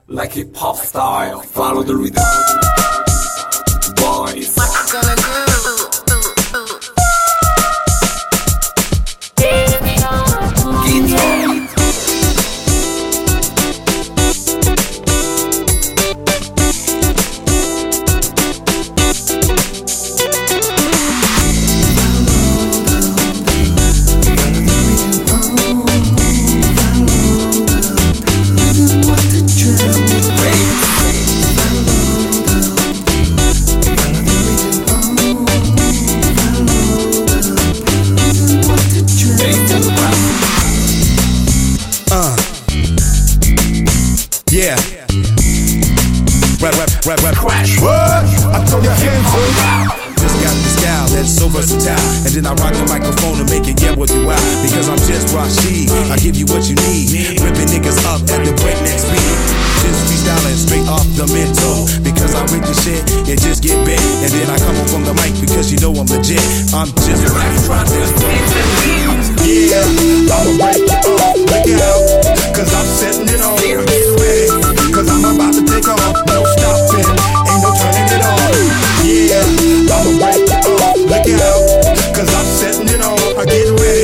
Like hip hop style, follow the rhythm. Boys. What you gonna do? Yeah. Rap. Crash. What? I throw your hands up. Just got this style that's so versatile. And then I rock the microphone and make it get what you out. Because I'm just Rashid. I give you what you need. Ripping niggas up at the breakneck speed. Just freestyling straight off the mental. Because I read the shit, it just get big. And then I come up on the mic because you know I'm legit. I'm just yeah, I'ma break it off, break it out. Cause I'm setting it off, get ready. Cause I'm about to take off, no stopping, ain't no turning it off. Yeah, I'ma break it off, break it out. Cause I'm setting it off, I get ready.